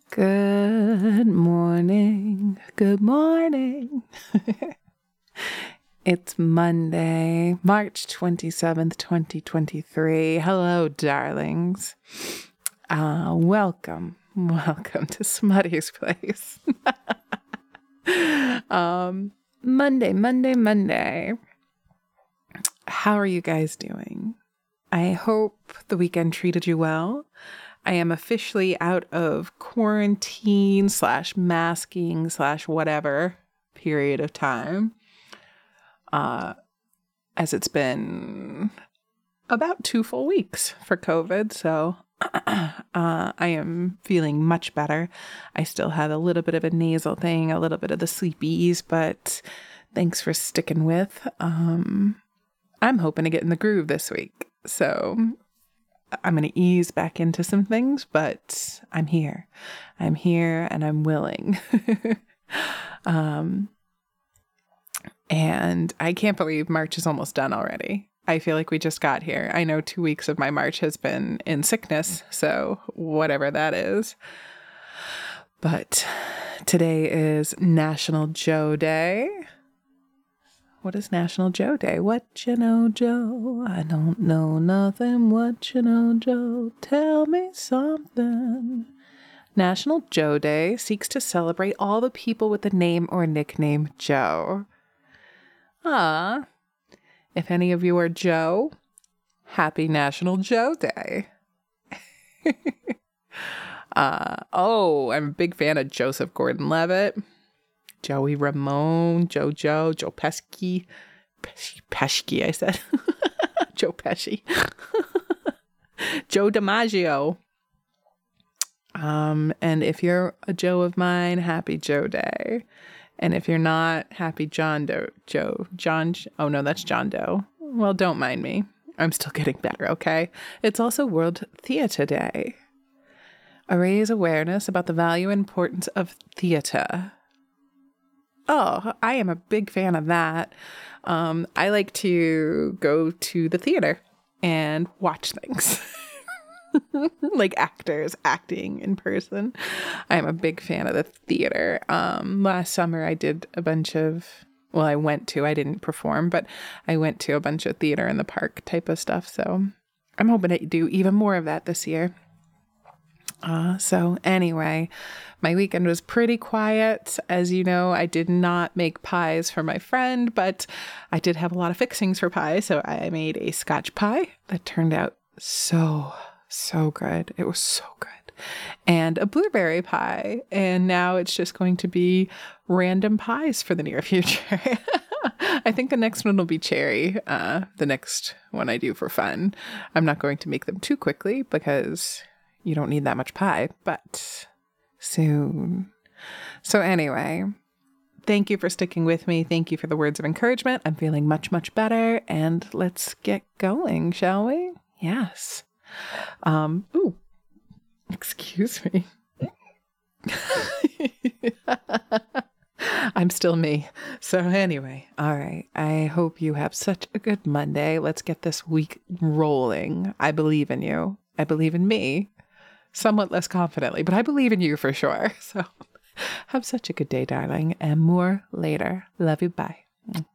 Good morning. Good morning. It's Monday, March 27th, 2023. Hello, darlings. Welcome to Smutty's Place. Monday. How are you guys doing? I hope the weekend treated you well. I am officially out of quarantine / masking / whatever period of time. As it's been about 2 full weeks for COVID. So I am feeling much better. I still have a little bit of a nasal thing, a little bit of the sleepies, but thanks for sticking with. I'm hoping to get in the groove this week. So I'm going to ease back into some things, but I'm here and I'm willing. And I can't believe March is almost done already. I feel like we just got here. I know 2 weeks of my March has been in sickness, so whatever that is. But today is National Joe Day. What is National Joe Day? What you know, Joe? I don't know nothing. What you know, Joe? Tell me something. National Joe Day seeks to celebrate all the people with the name or nickname Joe. If any of you are Joe, happy National Joe Day. I'm a big fan of Joseph Gordon-Levitt, Joey Ramone, Joe Pesci, I said, Joe Pesci, Joe DiMaggio. And if you're a Joe of mine, happy Joe Day. And if you're not, happy John Doe. Oh no, that's John Doe. Well, don't mind me. I'm still getting better, okay? It's also World Theatre Day. I raise awareness about the value and importance of theatre. Oh, I am a big fan of that. I like to go to the theater and watch things. Like actors acting in person. I am a big fan of the theater. Last summer I did a bunch of, I didn't perform, but I went to a bunch of theater in the park type of stuff. So I'm hoping to do even more of that this year. So anyway, my weekend was pretty quiet. As you know, I did not make pies for my friend, but I did have a lot of fixings for pie. So I made a Scotch pie that turned out so good. It was so good. And a blueberry pie. And now it's just going to be random pies for the near future. I think the next one will be cherry. The next one I do for fun. I'm not going to make them too quickly because you don't need that much pie, but soon. So anyway, thank you for sticking with me. Thank you for the words of encouragement. I'm feeling much, much better. And let's get going, shall we? Yes. Excuse me. I'm still me. So anyway, all right. I hope you have such a good Monday. Let's get this week rolling. I believe in you. I believe in me. Somewhat less confidently, but I believe in you for sure. So have such a good day, darling, and more later. Love you. Bye.